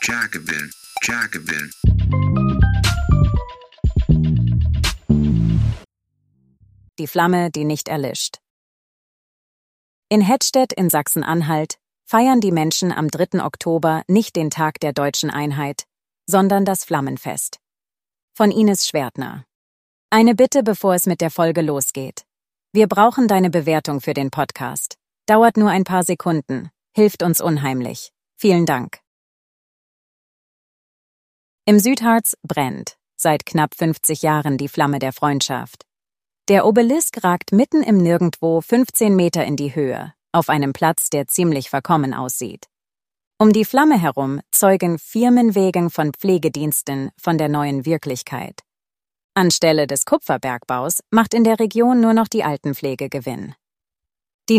Jacobin, Jacobin. Die Flamme, die nicht erlischt. In Hettstedt in Sachsen-Anhalt feiern die Menschen am 3. Oktober nicht den Tag der deutschen Einheit, sondern das Flammenfest. Von Ines Schwertner. Eine Bitte, bevor es mit der Folge losgeht. Wir brauchen deine Bewertung für den Podcast. Dauert nur ein paar Sekunden, hilft uns unheimlich. Vielen Dank. Im Südharz brennt seit knapp 50 Jahren die Flamme der Freundschaft. Der Obelisk ragt mitten im Nirgendwo 15 Meter in die Höhe, auf einem Platz, der ziemlich verkommen aussieht. Um die Flamme herum zeugen Firmenwegen von Pflegediensten von der neuen Wirklichkeit. Anstelle des Kupferbergbaus macht in der Region nur noch die Altenpflege Gewinn. Die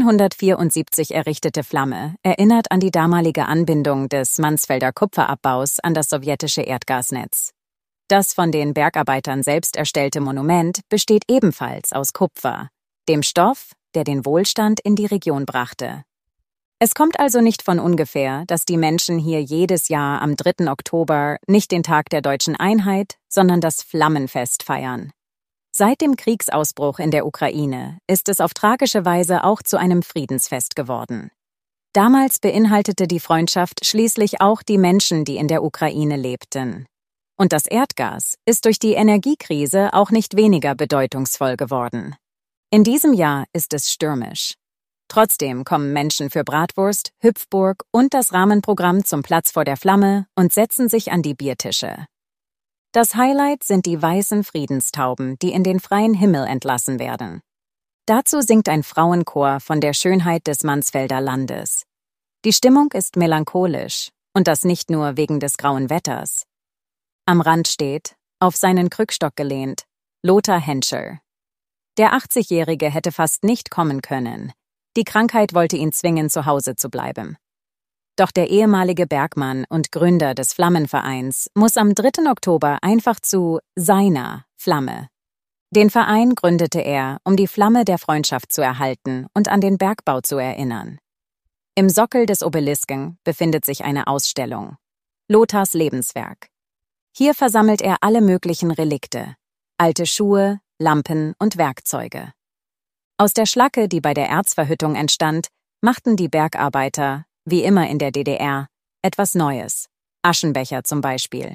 1974 errichtete Flamme erinnert an die damalige Anbindung des Mansfelder Kupferabbaus an das sowjetische Erdgasnetz. Das von den Bergarbeitern selbst erstellte Monument besteht ebenfalls aus Kupfer, dem Stoff, der den Wohlstand in die Region brachte. Es kommt also nicht von ungefähr, dass die Menschen hier jedes Jahr am 3. Oktober nicht den Tag der deutschen Einheit, sondern das Flammenfest feiern. Seit dem Kriegsausbruch in der Ukraine ist es auf tragische Weise auch zu einem Friedensfest geworden. Damals beinhaltete die Freundschaft schließlich auch die Menschen, die in der Ukraine lebten. Und das Erdgas ist durch die Energiekrise auch nicht weniger bedeutungsvoll geworden. In diesem Jahr ist es stürmisch. Trotzdem kommen Menschen für Bratwurst, Hüpfburg und das Rahmenprogramm zum Platz vor der Flamme und setzen sich an die Biertische. Das Highlight sind die weißen Friedenstauben, die in den freien Himmel entlassen werden. Dazu singt ein Frauenchor von der Schönheit des Mansfelder Landes. Die Stimmung ist melancholisch, und das nicht nur wegen des grauen Wetters. Am Rand steht, auf seinen Krückstock gelehnt, Lothar Henscher. Der 80-Jährige hätte fast nicht kommen können. Die Krankheit wollte ihn zwingen, zu Hause zu bleiben. Doch der ehemalige Bergmann und Gründer des Flammenvereins muss am 3. Oktober einfach zu seiner Flamme. Den Verein gründete er, um die Flamme der Freundschaft zu erhalten und an den Bergbau zu erinnern. Im Sockel des Obelisken befindet sich eine Ausstellung. Lothars Lebenswerk. Hier versammelt er alle möglichen Relikte, alte Schuhe, Lampen und Werkzeuge. Aus der Schlacke, die bei der Erzverhüttung entstand, machten die Bergarbeiter, wie immer in der DDR, etwas Neues. Aschenbecher zum Beispiel.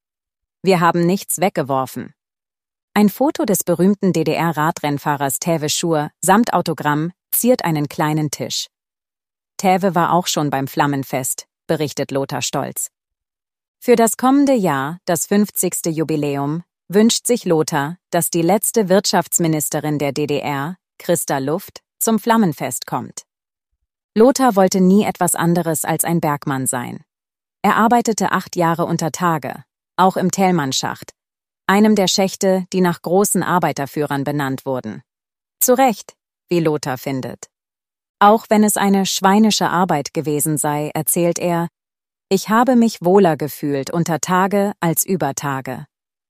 Wir haben nichts weggeworfen. Ein Foto des berühmten DDR-Radrennfahrers Taewe Schur samt Autogramm ziert einen kleinen Tisch. Taewe war auch schon beim Flammenfest, berichtet Lothar stolz. Für das kommende Jahr, das 50. Jubiläum, wünscht sich Lothar, dass die letzte Wirtschaftsministerin der DDR, Christa Luft, zum Flammenfest kommt. Lothar wollte nie etwas anderes als ein Bergmann sein. Er arbeitete 8 Jahre unter Tage, auch im Thälmannschacht, einem der Schächte, die nach großen Arbeiterführern benannt wurden. Zu Recht, wie Lothar findet. Auch wenn es eine schweinische Arbeit gewesen sei, erzählt er, ich habe mich wohler gefühlt unter Tage als über Tage.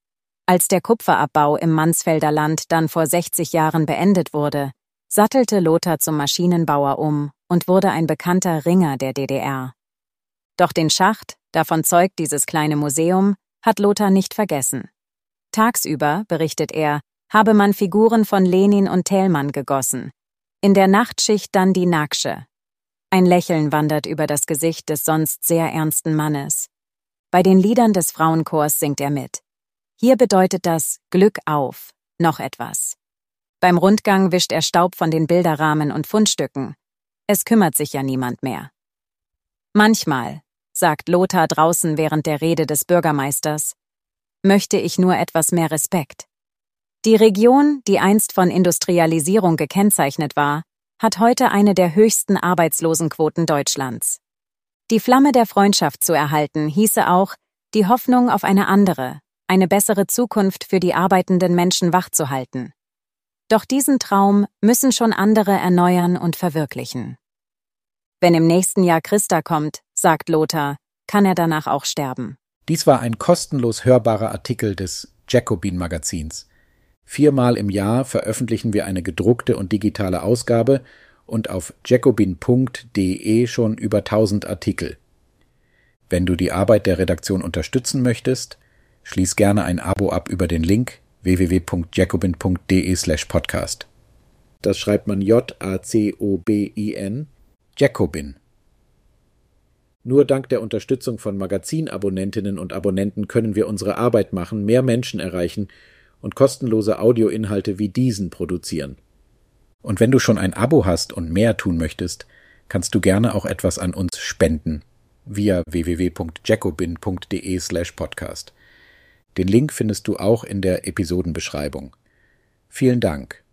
Als der Kupferabbau im Mansfelder Land dann vor 60 Jahren beendet wurde, sattelte Lothar zum Maschinenbauer um und wurde ein bekannter Ringer der DDR. Doch den Schacht, davon zeugt dieses kleine Museum, hat Lothar nicht vergessen. Tagsüber, berichtet er, habe man Figuren von Lenin und Thälmann gegossen. In der Nachtschicht dann die Naksche. Ein Lächeln wandert über das Gesicht des sonst sehr ernsten Mannes. Bei den Liedern des Frauenchors singt er mit. Hier bedeutet das Glück auf, noch etwas. Beim Rundgang wischt er Staub von den Bilderrahmen und Fundstücken. Es kümmert sich ja niemand mehr. Manchmal, sagt Lothar draußen während der Rede des Bürgermeisters, möchte ich nur etwas mehr Respekt. Die Region, die einst von Industrialisierung gekennzeichnet war, hat heute eine der höchsten Arbeitslosenquoten Deutschlands. Die Flamme der Freundschaft zu erhalten, hieße auch, die Hoffnung auf eine andere, eine bessere Zukunft für die arbeitenden Menschen wachzuhalten. Doch diesen Traum müssen schon andere erneuern und verwirklichen. Wenn im nächsten Jahr Christa kommt, sagt Lothar, kann er danach auch sterben. Dies war ein kostenlos hörbarer Artikel des Jacobin-Magazins. 4-mal im Jahr veröffentlichen wir eine gedruckte und digitale Ausgabe und auf jacobin.de schon über 1000 Artikel. Wenn du die Arbeit der Redaktion unterstützen möchtest, schließ gerne ein Abo ab über den Link www.jacobin.de/podcast. Das schreibt man Jacobin, Jacobin. Nur dank der Unterstützung von Magazinabonnentinnen und Abonnenten können wir unsere Arbeit machen, mehr Menschen erreichen und kostenlose Audioinhalte wie diesen produzieren. Und wenn du schon ein Abo hast und mehr tun möchtest, kannst du gerne auch etwas an uns spenden via www.jacobin.de/podcast. Den Link findest du auch in der Episodenbeschreibung. Vielen Dank.